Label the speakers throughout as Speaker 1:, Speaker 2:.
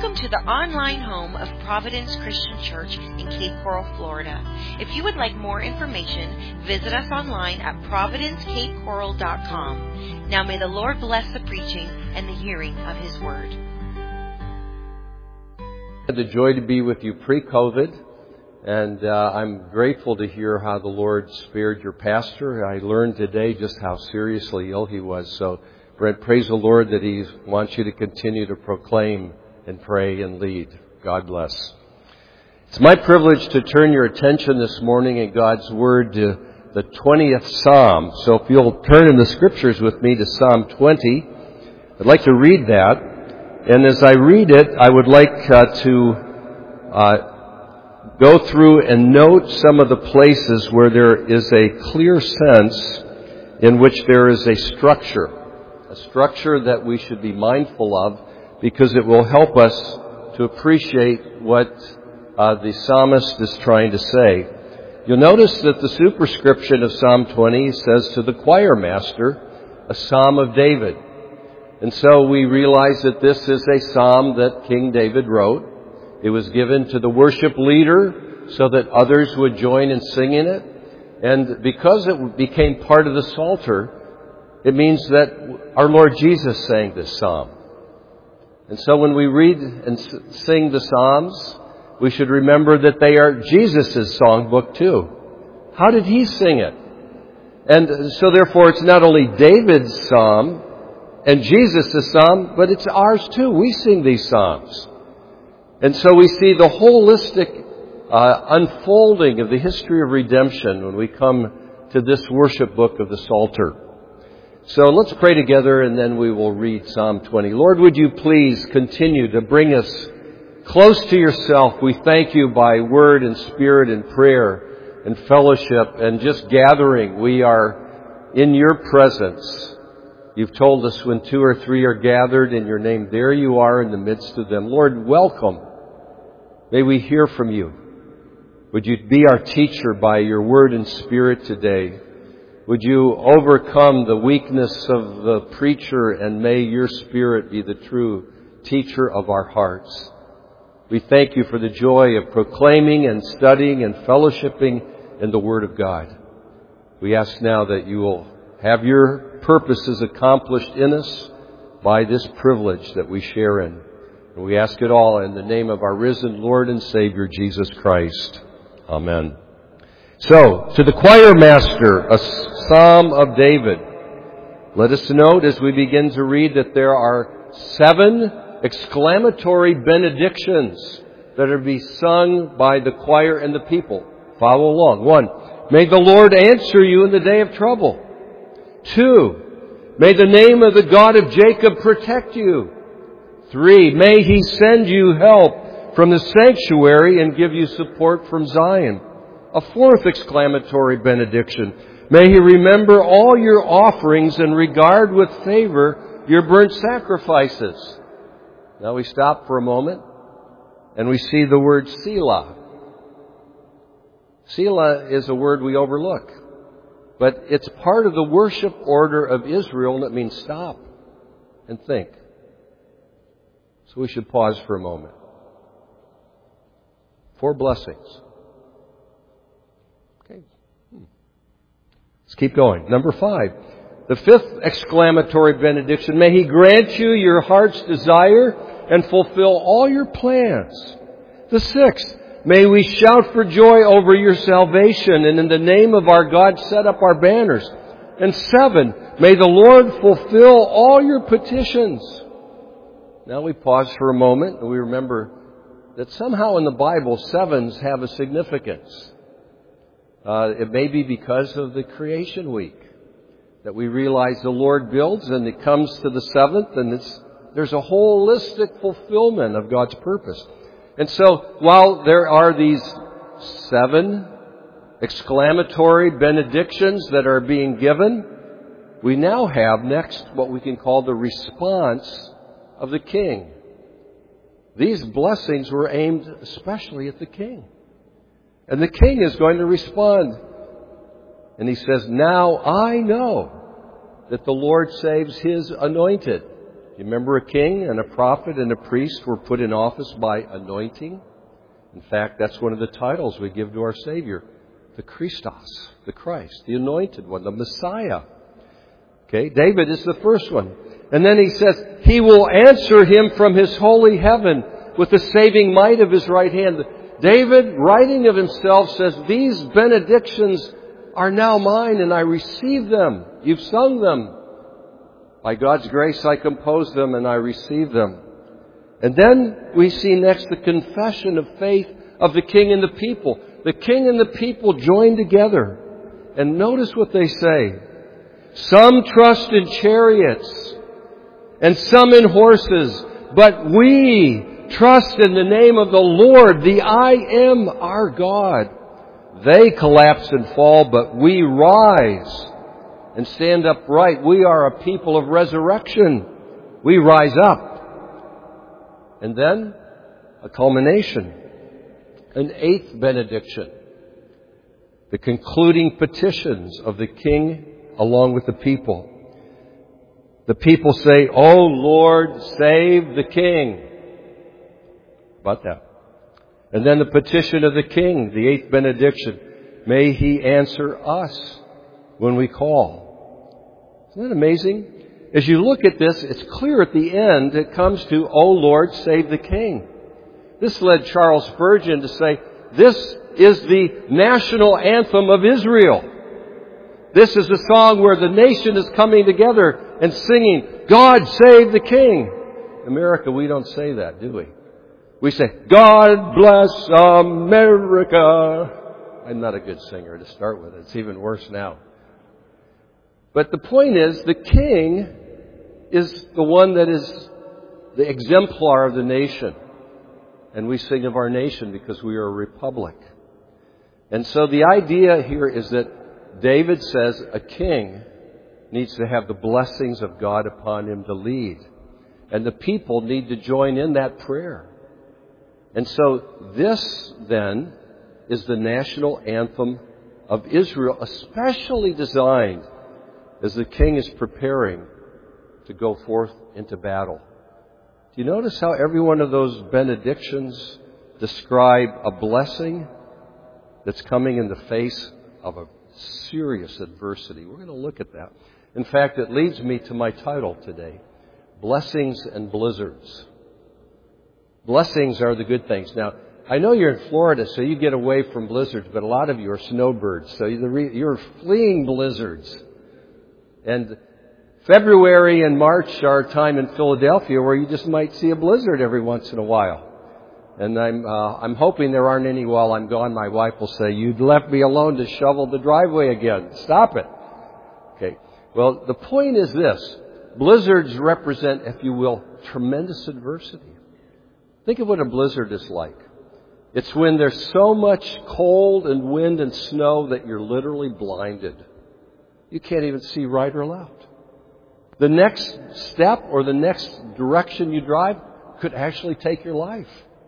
Speaker 1: Welcome to the online home of Providence Christian Church in Cape Coral, Florida. If you would like more information, visit us online at providencecapecoral.com. Now may the Lord bless the preaching and the hearing of His Word.
Speaker 2: I had the joy to be with you pre-COVID, and I'm grateful to hear how the Lord spared your pastor. I learned today just how seriously ill he was. So, Brent, praise the Lord that He wants you to continue to proclaim and pray and lead. God bless. It's my privilege to turn your attention this morning in God's Word to the 20th Psalm. So if you'll turn in the Scriptures with me to Psalm 20, I'd like to read that. And as I read it, I would like to go through and note some of the places where there is a clear sense in which there is a structure that we should be mindful of, because it will help us to appreciate what the psalmist is trying to say. You'll notice that the superscription of Psalm 20 says to the choir master, a psalm of David. And so we realize that this is a psalm that King David wrote. It was given to the worship leader so that others would join in singing it. And because it became part of the Psalter, it means that our Lord Jesus sang this psalm. And so when we read and sing the Psalms, we should remember that they are Jesus' songbook too. How did He sing it? And so therefore it's not only David's psalm and Jesus' psalm, but it's ours too. We sing these psalms. And so we see the holistic unfolding of the history of redemption when we come to this worship book of the Psalter. So let's pray together and then we will read Psalm 20. Lord, would you please continue to bring us close to yourself. We thank you by word and spirit and prayer and fellowship and just gathering. We are in your presence. You've told us when 2 or 3 are gathered in your name, there you are in the midst of them. Lord, welcome. May we hear from you. Would you be our teacher by your word and spirit today? Would you overcome the weakness of the preacher, and may your Spirit be the true teacher of our hearts. We thank you for the joy of proclaiming and studying and fellowshipping in the Word of God. We ask now that you will have your purposes accomplished in us by this privilege that we share in. And we ask it all in the name of our risen Lord and Savior, Jesus Christ. Amen. So, to the choir master, a psalm of David. Let us note as we begin to read that there are 7 exclamatory benedictions that are to be sung by the choir and the people. Follow along. 1, may the Lord answer you in the day of trouble. 2, may the name of the God of Jacob protect you. 3, may He send you help from the sanctuary and give you support from Zion. A 4th exclamatory benediction. May He remember all your offerings and regard with favor your burnt sacrifices. Now we stop for a moment and we see the word Selah. Selah is a word we overlook, but it's part of the worship order of Israel, and it means stop and think. So we should pause for a moment. 4 blessings. Let's keep going. Number 5. The 5th exclamatory benediction. May He grant you your heart's desire and fulfill all your plans. The 6th. May we shout for joy over your salvation and in the name of our God set up our banners. And 7. May the Lord fulfill all your petitions. Now we pause for a moment and we remember that somehow in the Bible 7s have a significance. It may be because of the creation week that we realize the Lord builds and it comes to the 7th and there's a holistic fulfillment of God's purpose. And so while there are these 7 exclamatory benedictions that are being given, we now have next what we can call the response of the king. These blessings were aimed especially at the king. And the king is going to respond. And he says, now I know that the Lord saves His anointed. You remember a king and a prophet and a priest were put in office by anointing? In fact, that's one of the titles we give to our Savior. The Christos, the Christ, the anointed one, the Messiah. Okay, David is the first one. And then he says, He will answer him from His holy heaven with the saving might of His right hand. David, writing of himself, says, these benedictions are now mine and I receive them. You've sung them. By God's grace I composed them and I receive them. And then we see next the confession of faith of the king and the people. The king and the people join together. And notice what they say. Some trust in chariots and some in horses, but we trust in the name of the Lord, the I Am our God. They collapse and fall, but we rise and stand upright. We are a people of resurrection. We rise up. And then a culmination, an eighth benediction, the concluding petitions of the king along with the people. The people say, O Lord, save the king. About that. And then the petition of the king, the eighth benediction. May He answer us when we call. Isn't that amazing? As you look at this, it's clear at the end it comes to, O Lord, save the king. This led Charles Spurgeon to say, this is the national anthem of Israel. This is a song where the nation is coming together and singing, God save the king. In America, we don't say that, do we? We say, God bless America. I'm not a good singer to start with. It's even worse now. But the point is, the king is the one that is the exemplar of the nation. And we sing of our nation because we are a republic. And so the idea here is that David says a king needs to have the blessings of God upon him to lead. And the people need to join in that prayer. And so this, then, is the national anthem of Israel, especially designed as the king is preparing to go forth into battle. Do you notice how every one of those benedictions describe a blessing that's coming in the face of a serious adversity? We're going to look at that. In fact, it leads me to my title today, Blessings and Blizzards. Blessings are the good things. Now, I know you're in Florida, so you get away from blizzards, but a lot of you are snowbirds, so you're fleeing blizzards. And February and March are a time in Philadelphia where you just might see a blizzard every once in a while. And I'm hoping there aren't any while I'm gone. My wife will say, "You left me alone to shovel the driveway again. Stop it." Okay. Well, the point is this. Blizzards represent, if you will, tremendous adversity. Think of what a blizzard is like. It's when there's so much cold and wind and snow that you're literally blinded. You can't even see right or left. The next step or the next direction you drive could actually take your life.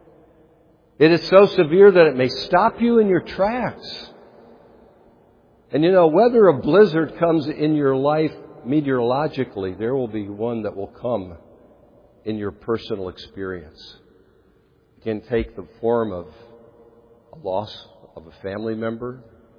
Speaker 2: It is so severe that it may stop you in your tracks. And you know, whether a blizzard comes in your life meteorologically, there will be one that will come in your personal experience. It can take the form of a loss of a family member,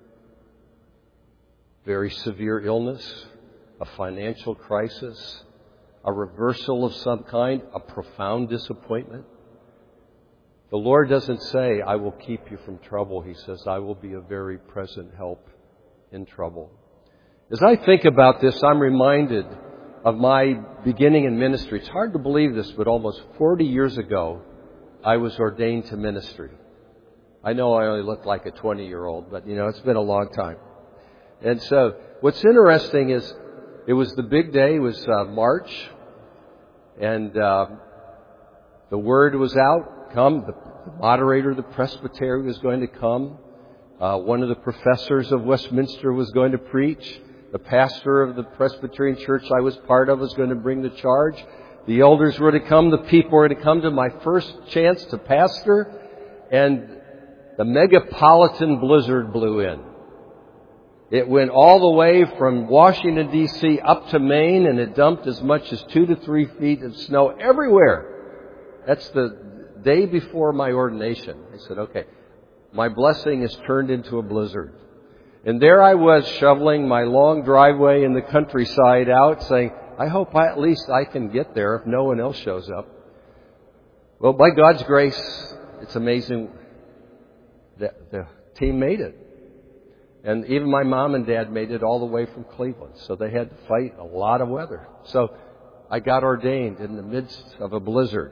Speaker 2: very severe illness, a financial crisis, a reversal of some kind, a profound disappointment. The Lord doesn't say, "I will keep you from trouble." He says, "I will be a very present help in trouble." As I think about this, I'm reminded of my beginning in ministry. It's hard to believe this, but almost 40 years ago, I was ordained to ministry. I know I only look like a 20-year-old, but it's been a long time. And so what's interesting is it was the big day. It was March, and the word was out. The moderator of the presbytery was going to come. One of the professors of Westminster was going to preach. The pastor of the Presbyterian church I was part of was going to bring the charge. The elders were to come. The people were to come to my first chance to pastor. And the megapolitan blizzard blew in. It went all the way from Washington, D.C. up to Maine, and it dumped as much as 2 to 3 feet of snow everywhere. That's the day before my ordination. I said, okay, my blessing is turned into a blizzard. And there I was shoveling my long driveway in the countryside out, saying, I hope at least I can get there if no one else shows up. Well, by God's grace, it's amazing that the team made it. And even my mom and dad made it all the way from Cleveland. So they had to fight a lot of weather. So I got ordained in the midst of a blizzard.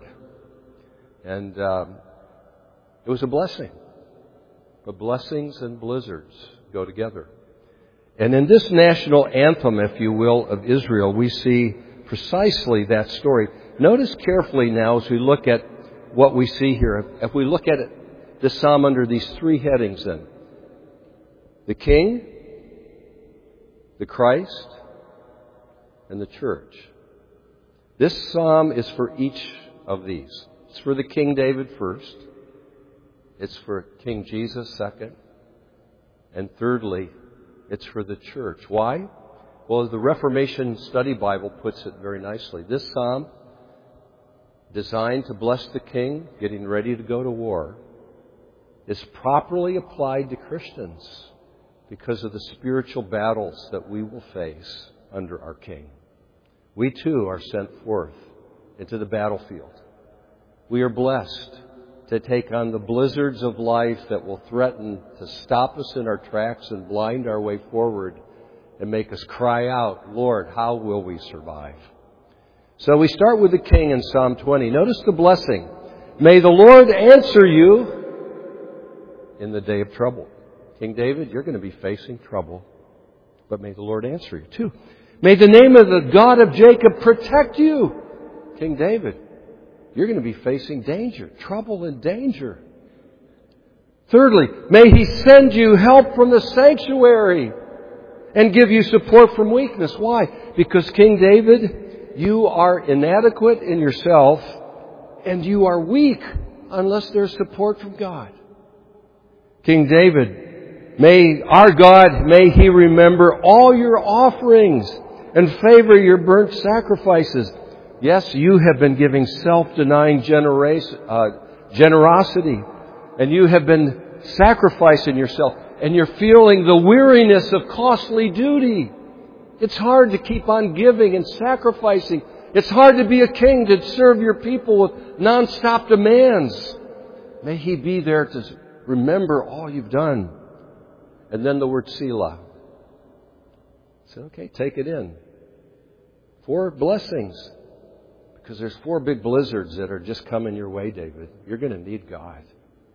Speaker 2: And it was a blessing. But blessings and blizzards go together. And in this national anthem, if you will, of Israel, we see precisely that story. Notice carefully now as we look at what we see here. If we look at it, this psalm under these 3 headings then. The King, the Christ, and the church. This psalm is for each of these. It's for the King David first. It's for King Jesus second. And thirdly, it's for the church. Why? Well, as the Reformation Study Bible puts it very nicely, this psalm, designed to bless the king getting ready to go to war, is properly applied to Christians because of the spiritual battles that we will face under our King. We too are sent forth into the battlefield. We are blessed to take on the blizzards of life that will threaten to stop us in our tracks and blind our way forward and make us cry out, Lord, how will we survive? So we start with the King in Psalm 20. Notice the blessing. May the Lord answer you in the day of trouble. King David, you're going to be facing trouble, but may the Lord answer you too. May the name of the God of Jacob protect you. King David, you're going to be facing danger, trouble and danger. Thirdly, may He send you help from the sanctuary and give you support from weakness. Why? Because King David, you are inadequate in yourself and you are weak unless there's support from God. King David, may our God, may He remember all your offerings and favor your burnt sacrifices. Yes, you have been giving self-denying generosity, and you have been sacrificing yourself, and you're feeling the weariness of costly duty. It's hard to keep on giving and sacrificing. It's hard to be a king, to serve your people with non-stop demands. May He be there to remember all you've done. And then the word Selah. So, okay, take it in. 4 blessings. Because there's 4 big blizzards that are just coming your way, David. You're going to need God.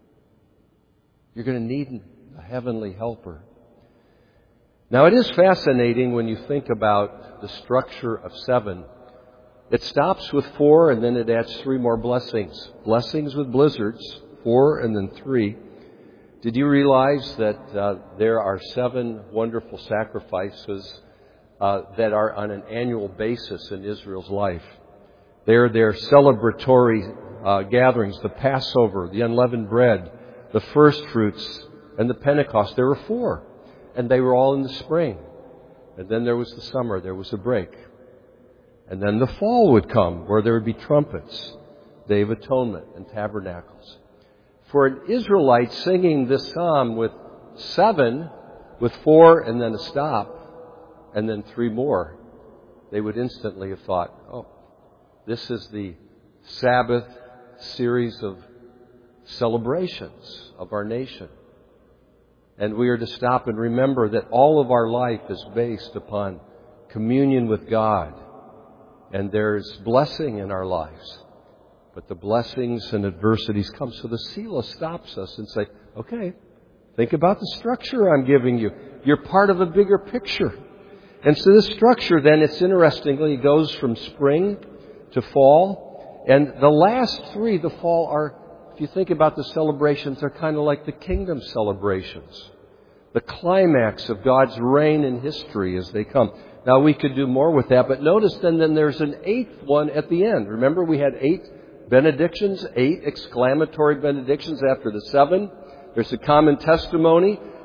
Speaker 2: You're going to need a heavenly helper. Now, it is fascinating when you think about the structure of 7. It stops with 4 and then it adds 3 more blessings. Blessings with blizzards, 4 and then 3. Did you realize that there are 7 wonderful sacrifices that are on an annual basis in Israel's life? They're their celebratory gatherings, the Passover, the unleavened bread, the first fruits, and the Pentecost. There were 4, and they were all in the spring. And then there was the summer, there was a break. And then the fall would come, where there would be trumpets, Day of Atonement, and tabernacles. For an Israelite singing this psalm with 7, with 4 and then a stop, and then 3 more, they would instantly have thought, oh, this is the Sabbath series of celebrations of our nation. And we are to stop and remember that all of our life is based upon communion with God. And there's blessing in our lives. But the blessings and adversities come. So the Selah stops us and say, okay, think about the structure I'm giving you. You're part of a bigger picture. And so this structure then, it's interestingly, it goes from spring to fall. And the last 3, the fall, are, if you think about the celebrations, they're kind of like the kingdom celebrations. The climax of God's reign in history as they come. Now we could do more with that, but notice then there's an 8th one at the end. Remember we had 8 benedictions, 8 exclamatory benedictions after the 7. There's a common testimony.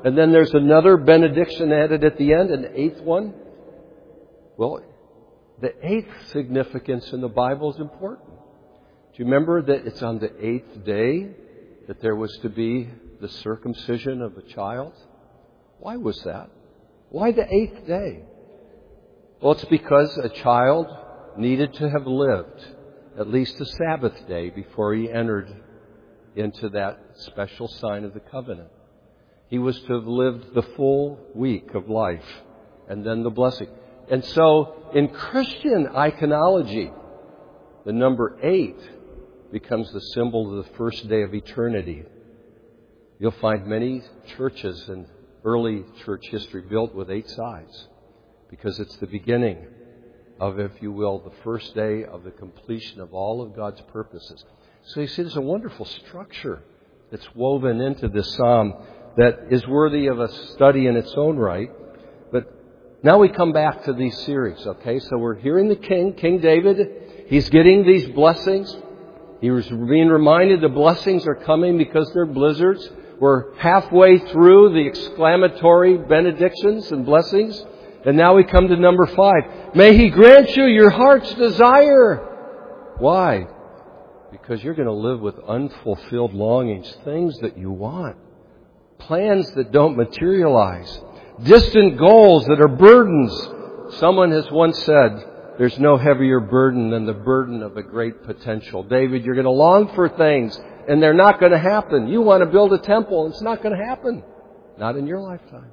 Speaker 2: And then there's another benediction added at the end, an eighth one. Well, the eighth significance in the Bible is important. Do you remember that it's on the eighth day that there was to be the circumcision of a child? Why was that? Why the eighth day? Well, it's because a child needed to have lived at least a Sabbath day before he entered into that special sign of the covenant. He was to have lived the full week of life and then the blessing. And so in Christian iconology, the number 8 becomes the symbol of the first day of eternity. You'll find many churches in early church history built with 8 sides because it's the beginning of, if you will, the first day of the completion of all of God's purposes. So you see, there's a wonderful structure that's woven into this psalm that is worthy of a study in its own right. But now we come back to these series, okay? So we're hearing the King David. He's getting these blessings. He was being reminded the blessings are coming because they're blizzards. We're halfway through the exclamatory benedictions and blessings. And now we come to number 5. May He grant you your heart's desire. Why? Because you're going to live with unfulfilled longings, things that you want, plans that don't materialize, distant goals that are burdens. Someone has once said, there's no heavier burden than the burden of a great potential. David, you're going to long for things, and they're not going to happen. You want to build a temple, and it's not going to happen. Not in your lifetime.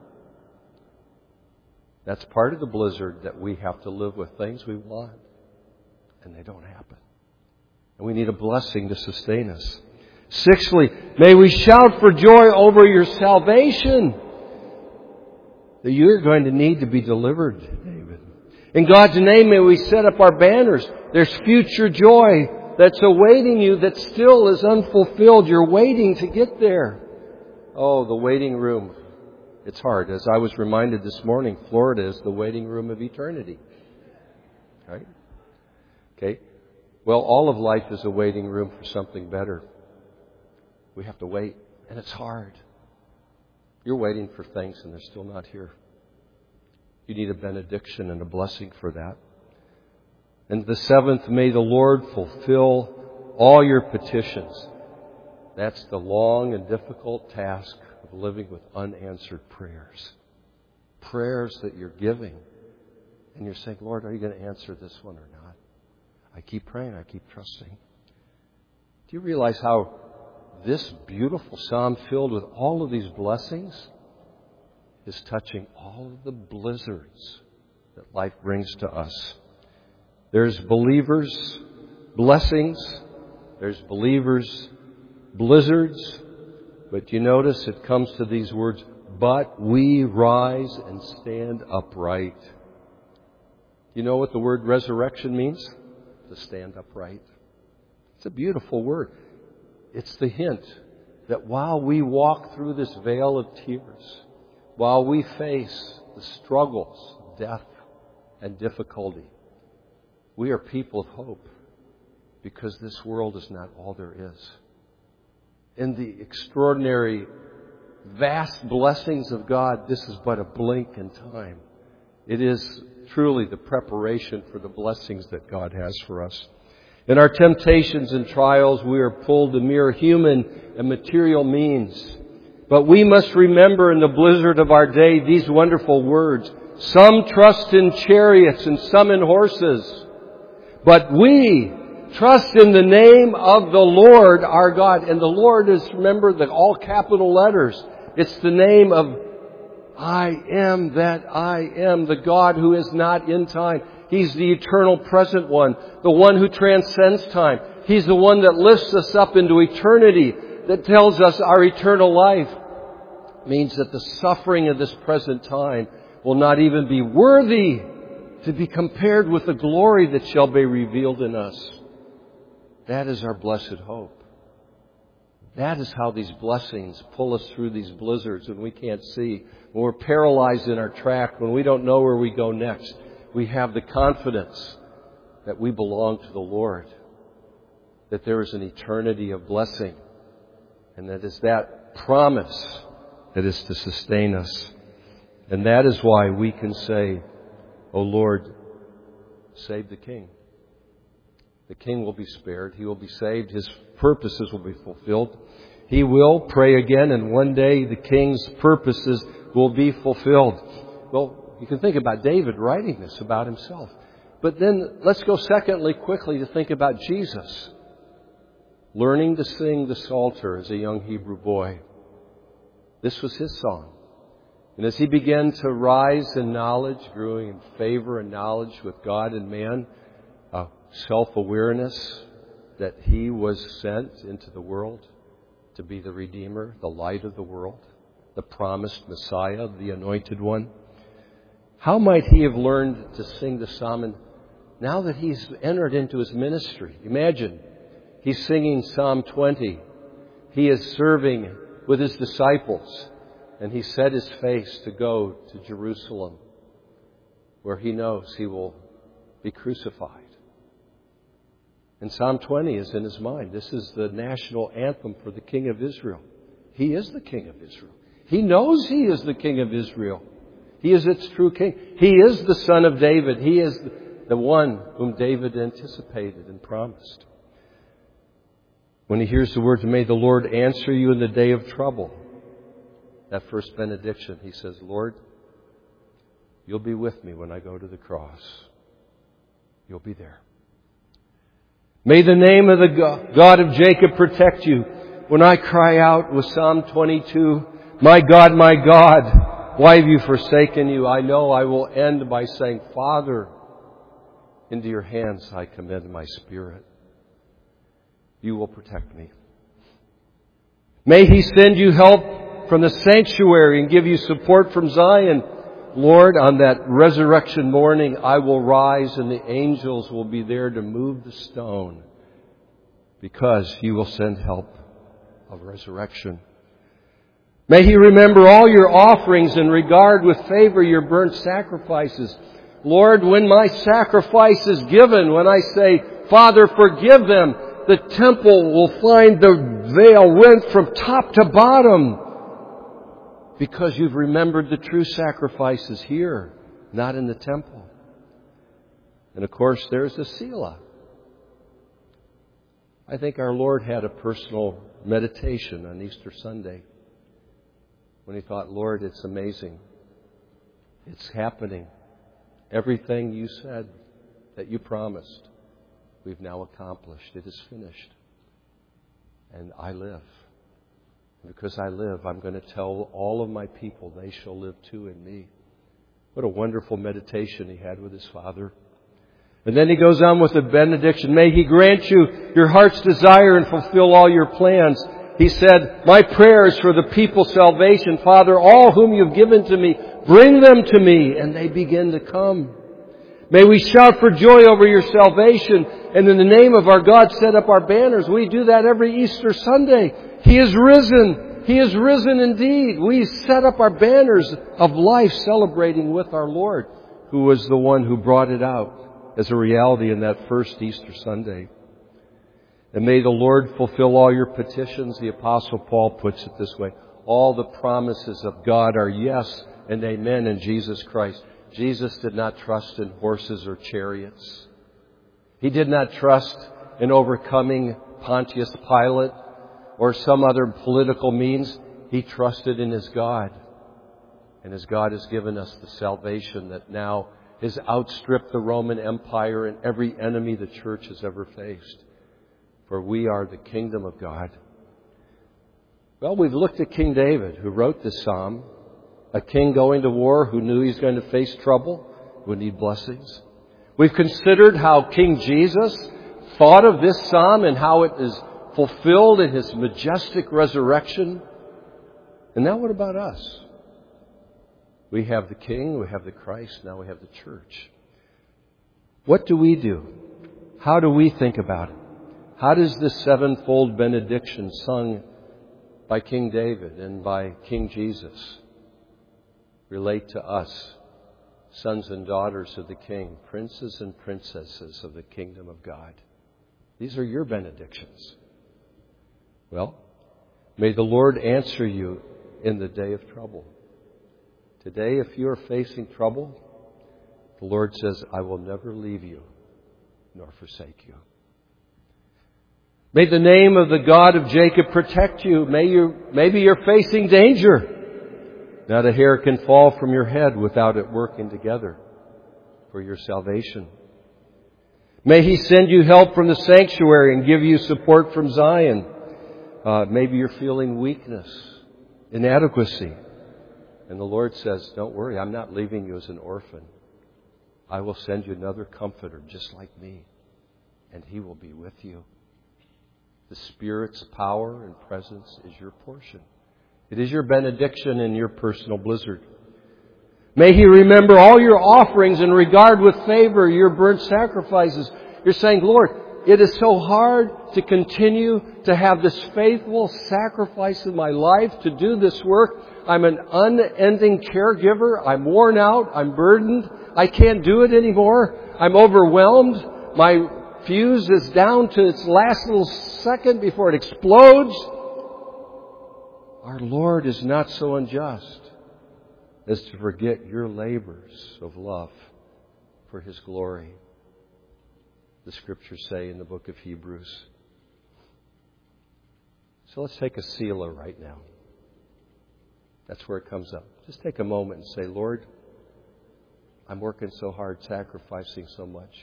Speaker 2: That's part of the blizzard that we have to live with things we want, and they don't happen. And we need a blessing to sustain us. 6thly, may we shout for joy over your salvation. That you're going to need to be delivered, David. In God's name, may we set up our banners. There's future joy that's awaiting you that still is unfulfilled. You're waiting to get there. Oh, the waiting room. It's hard. As I was reminded this morning, Florida is the waiting room of eternity. Right? Okay. Well, all of life is a waiting room for something better. We have to wait, and it's hard. You're waiting for things, and they're still not here. You need a benediction and a blessing for that. And the 7th, may the Lord fulfill all your petitions. That's the long and difficult task of living with unanswered prayers. Prayers that you're giving. And you're saying, Lord, are you going to answer this one or not? I keep praying. I keep trusting. Do you realize how this beautiful psalm filled with all of these blessings is touching all of the blizzards that life brings to us? There's believers' blessings. There's believers' blizzards. But you notice it comes to these words, but we rise and stand upright. You know what the word resurrection means? To stand upright. It's a beautiful word. It's the hint that while we walk through this vale of tears, while we face the struggles of death and difficulty, we are people of hope because this world is not all there is. In the extraordinary, vast blessings of God, this is but a blink in time. It is truly the preparation for the blessings that God has for us. In our temptations and trials, we are pulled to mere human and material means. But we must remember in the blizzard of our day these wonderful words. Some trust in chariots and some in horses. But we trust in the name of the Lord our God. And the Lord is, remember, the all capital letters. It's the name of I am that I am, the God who is not in time. He's the eternal present one, the one who transcends time. He's the one that lifts us up into eternity, that tells us our eternal life. Means that the suffering of this present time will not even be worthy to be compared with the glory that shall be revealed in us. That is our blessed hope. That is how these blessings pull us through these blizzards when we can't see, when we're paralyzed in our track, when we don't know where we go next. We have the confidence that we belong to the Lord, that there is an eternity of blessing, and that is that promise that is to sustain us. And that is why we can say, O Lord, save the King. The King will be spared. He will be saved. His purposes will be fulfilled. He will pray again, and one day the King's purposes will be fulfilled. Well, you can think about David writing this about himself. But then let's go secondly quickly to think about Jesus. Learning to sing the Psalter as a young Hebrew boy. This was his song. And as he began to rise in knowledge, growing in favor and knowledge with God and man, self-awareness that he was sent into the world to be the Redeemer, the light of the world, the promised Messiah, the Anointed One. How might he have learned to sing the psalm? And now that he's entered into his ministry, imagine he's singing Psalm 20. He is serving with his disciples, and he set his face to go to Jerusalem, where he knows he will be crucified. And Psalm 20 is in his mind. This is the national anthem for the King of Israel. He is the King of Israel. He knows he is the King of Israel. He is its true King. He is the Son of David. He is the one whom David anticipated and promised. When he hears the words, may the Lord answer you in the day of trouble. That first benediction, he says, Lord, you'll be with me when I go to the cross. You'll be there. May the name of the God of Jacob protect you. When I cry out with Psalm 22, my God, why have you forsaken you? I know I will end by saying, Father, into your hands I commend my spirit. You will protect me. May He send you help from the sanctuary and give you support from Zion. Lord, on that resurrection morning, I will rise and the angels will be there to move the stone because you will send help of resurrection. May He remember all your offerings and regard with favor your burnt sacrifices. Lord, when my sacrifice is given, when I say, Father, forgive them, the temple will find the veil rent from top to bottom. Because you've remembered the true sacrifices here, not in the temple. And of course, there's the Selah. I think our Lord had a personal meditation on Easter Sunday when He thought, Lord, it's amazing. It's happening. Everything you said that you promised, we've now accomplished. It is finished. And I live. Because I live, I'm going to tell all of my people they shall live too in me. What a wonderful meditation he had with his Father. And then he goes on with the benediction. May He grant you your heart's desire and fulfill all your plans. He said, my prayer is for the people's salvation. Father, all whom you've given to me, bring them to me. And they begin to come. May we shout for joy over your salvation. And in the name of our God, set up our banners. We do that every Easter Sunday. He is risen. He is risen indeed. We set up our banners of life celebrating with our Lord, who was the one who brought it out as a reality in that first Easter Sunday. And may the Lord fulfill all your petitions. The Apostle Paul puts it this way. All the promises of God are yes and amen in Jesus Christ. Jesus did not trust in horses or chariots. He did not trust in overcoming Pontius Pilate or some other political means. He trusted in his God. And his God has given us the salvation that now has outstripped the Roman Empire and every enemy the church has ever faced. For we are the kingdom of God. Well, we've looked at King David, who wrote this psalm. A king going to war who knew he's going to face trouble, would need blessings. We've considered how King Jesus thought of this psalm and how it is fulfilled in His majestic resurrection. And now what about us? We have the King, we have the Christ, now we have the church. What do we do? How do we think about it? How does this sevenfold benediction sung by King David and by King Jesus relate to us, sons and daughters of the King, princes and princesses of the kingdom of God? These are your benedictions. Well, may the Lord answer you in the day of trouble. Today, if you are facing trouble, the Lord says, I will never leave you nor forsake you. May the name of the God of Jacob protect you. Maybe you're facing danger. Not a hair can fall from your head without it working together for your salvation. May He send you help from the sanctuary and give you support from Zion. Maybe you're feeling weakness, inadequacy. And the Lord says, don't worry, I'm not leaving you as an orphan. I will send you another comforter just like me, and He will be with you. The Spirit's power and presence is your portion. It is your benediction in your personal blizzard. May He remember all your offerings and regard with favor your burnt sacrifices. You're saying, Lord, it is so hard to continue to have this faithful sacrifice in my life, to do this work. I'm an unending caregiver. I'm worn out. I'm burdened. I can't do it anymore. I'm overwhelmed. My fuse is down to its last little second before it explodes. Our Lord is not so unjust as to forget your labors of love for His glory. The Scriptures say in the book of Hebrews. So let's take a Selah right now. That's where it comes up. Just take a moment and say, Lord, I'm working so hard, sacrificing so much,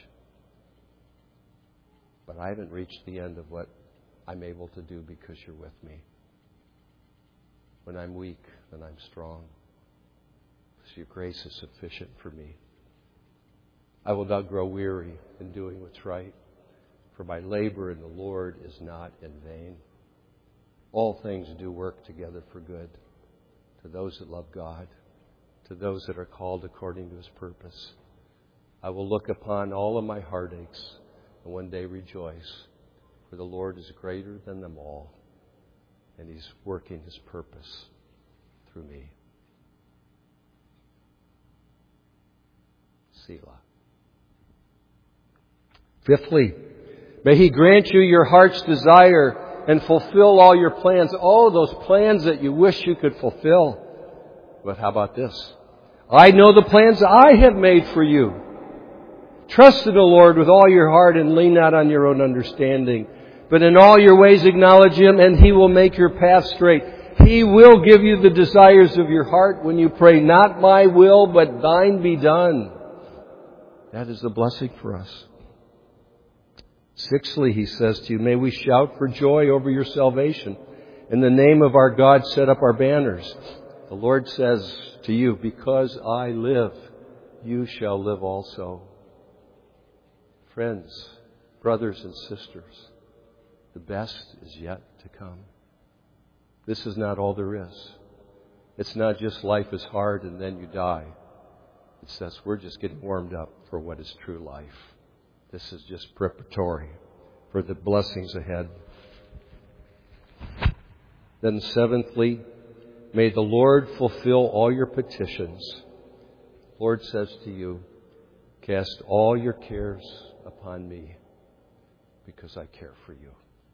Speaker 2: but I haven't reached the end of what I'm able to do because you're with me. When I'm weak, then I'm strong. So your grace is sufficient for me. I will not grow weary in doing what's right, for my labor in the Lord is not in vain. All things do work together for good to those that love God, to those that are called according to His purpose. I will look upon all of my heartaches and one day rejoice, for the Lord is greater than them all, and He's working His purpose through me. Selah. Fifthly, may He grant you your heart's desire and fulfill all your plans. All those plans that you wish you could fulfill. But how about this? I know the plans I have made for you. Trust in the Lord with all your heart and lean not on your own understanding. But in all your ways acknowledge Him, and He will make your path straight. He will give you the desires of your heart when you pray, not my will, but thine be done. That is the blessing for us. Sixthly, He says to you, may we shout for joy over your salvation. In the name of our God, set up our banners. The Lord says to you, because I live, you shall live also. Friends, brothers and sisters, the best is yet to come. This is not all there is. It's not just life is hard and then you die. It says we're just getting warmed up for what is true life. This is just preparatory for the blessings ahead. Then seventhly, may the Lord fulfill all your petitions. The Lord says to you, cast all your cares upon me because I care for you.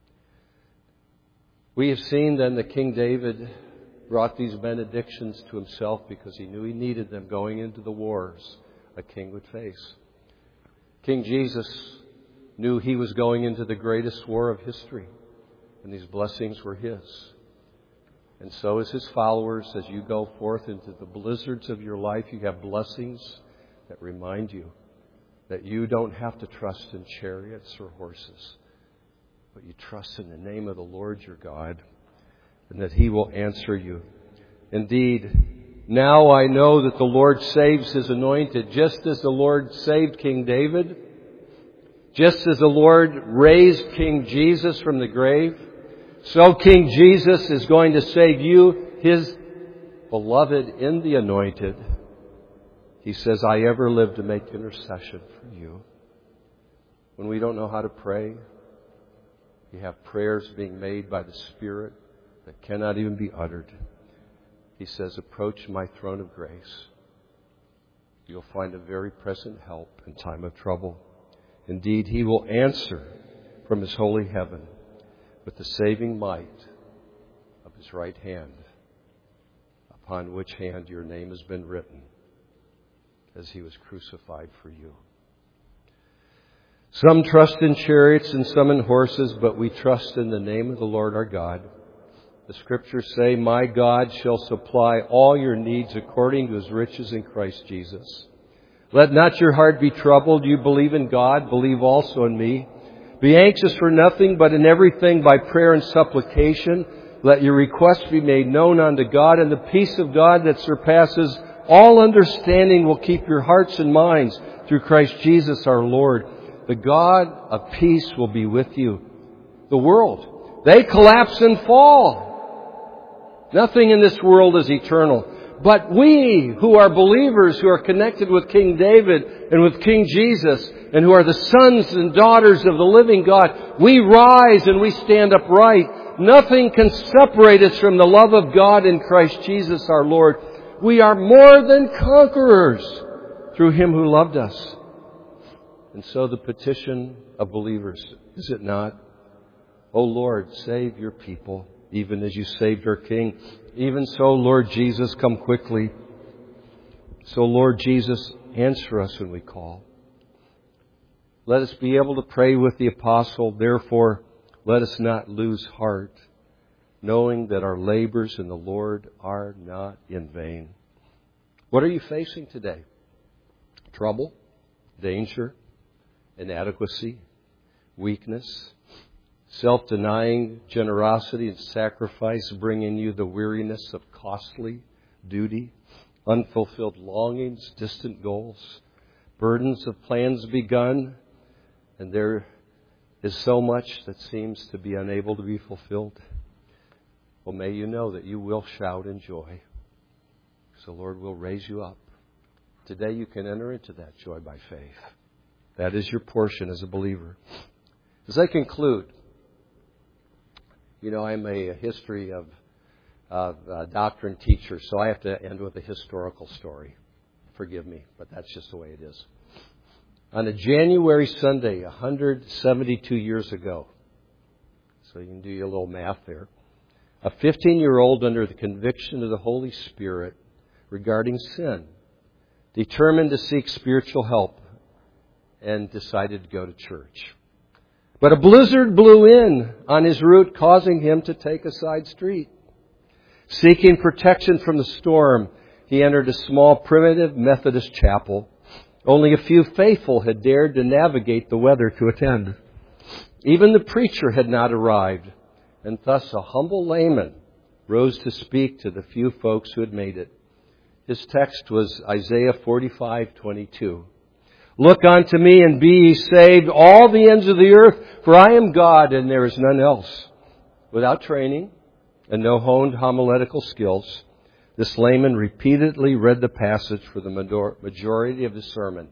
Speaker 2: We have seen then that King David brought these benedictions to himself because he knew he needed them going into the wars a king would face. King Jesus knew he was going into the greatest war of history, and these blessings were his. And so as his followers, as you go forth into the blizzards of your life, you have blessings that remind you that you don't have to trust in chariots or horses, but you trust in the name of the Lord your God, and that He will answer you. Indeed, now I know that the Lord saves His anointed, just as the Lord saved King David, just as the Lord raised King Jesus from the grave, so King Jesus is going to save you, His beloved in the anointed. He says, I ever live to make intercession for you. When we don't know how to pray, we have prayers being made by the Spirit that cannot even be uttered. He says, approach my throne of grace. You'll find a very present help in time of trouble. Indeed, He will answer from His holy heaven with the saving might of His right hand. upon which hand your name has been written as He was crucified for you. Some trust in chariots and some in horses, but we trust in the name of the Lord our God. The Scriptures say, "My God shall supply all your needs according to His riches in Christ Jesus. Let not your heart be troubled. You believe in God, believe also in me. Be anxious for nothing, but in everything by prayer and supplication, let your requests be made known unto God, and the peace of God that surpasses all understanding will keep your hearts and minds through Christ Jesus our Lord. The God of peace will be with you." The world, they collapse and fall. Nothing in this world is eternal. But we who are believers, who are connected with King David and with King Jesus, and who are the sons and daughters of the living God, we rise and we stand upright. Nothing can separate us from the love of God in Christ Jesus our Lord. We are more than conquerors through Him who loved us. And so the petition of believers, is it not? O Lord, save your people, even as you saved our King. Even so, Lord Jesus, come quickly. So, Lord Jesus, answer us when we call. Let us be able to pray with the apostle. Therefore, let us not lose heart, knowing that our labors in the Lord are not in vain. What are you facing today? Trouble, danger, inadequacy, weakness, self-denying generosity and sacrifice bringing you the weariness of costly duty, unfulfilled longings, distant goals, burdens of plans begun, and there is so much that seems to be unable to be fulfilled. Well, may you know that you will shout in joy. So, Lord, will raise you up. Today you can enter into that joy by faith. That is your portion as a believer. As I conclude, I'm a history of doctrine teacher, so I have to end with a historical story. Forgive me, but that's just the way it is. On a January Sunday, 172 years ago, so you can do your little math there, a 15-year-old under the conviction of the Holy Spirit regarding sin, determined to seek spiritual help, and decided to go to church. But a blizzard blew in on his route, causing him to take a side street. Seeking protection from the storm, he entered a small, primitive Methodist chapel. Only a few faithful had dared to navigate the weather to attend. Even the preacher had not arrived, and thus a humble layman rose to speak to the few folks who had made it. His text was Isaiah 45:22. "Look unto me and be ye saved, all the ends of the earth, for I am God and there is none else." Without training and no honed homiletical skills, this layman repeatedly read the passage for the majority of the sermon.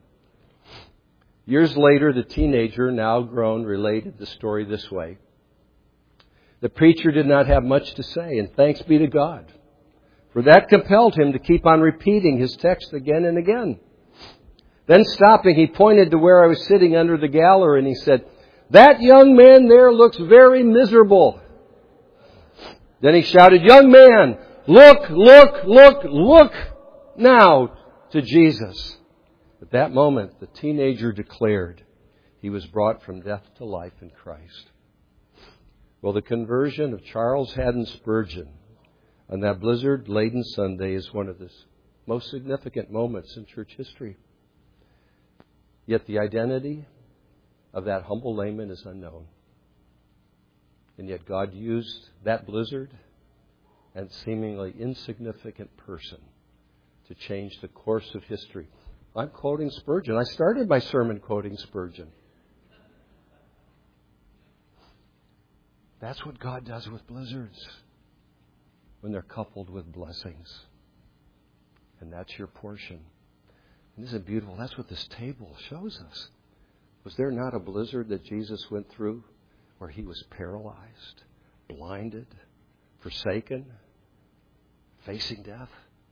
Speaker 2: Years later, the teenager, now grown, related the story this way. The preacher did not have much to say, and thanks be to God, for that compelled him to keep on repeating his text again and again. Then stopping, he pointed to where I was sitting under the gallery and he said, "That young man there looks very miserable." Then he shouted, "Young man, look, look, look, look now to Jesus." At that moment, the teenager declared he was brought from death to life in Christ. Well, the conversion of Charles Haddon Spurgeon on that blizzard-laden Sunday is one of the most significant moments in church history. Yet the identity of that humble layman is unknown. And yet God used that blizzard and seemingly insignificant person to change the course of history. I'm quoting Spurgeon. I started my sermon quoting Spurgeon. That's what God does with blizzards when they're coupled with blessings. And that's your portion. And isn't it beautiful? That's what this table shows us. Was there not a blizzard that Jesus went through where he was paralyzed, blinded, forsaken, facing death?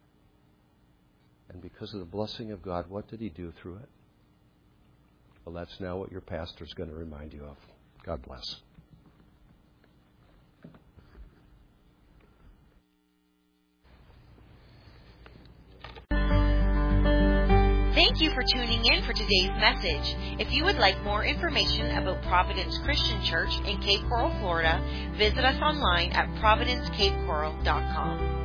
Speaker 2: And because of the blessing of God, what did he do through it? Well, that's now what your pastor's going to remind you of. God bless.
Speaker 1: Thank you for tuning in for today's message. If you would like more information about Providence Christian Church in Cape Coral, Florida, visit us online at providencecapecoral.com.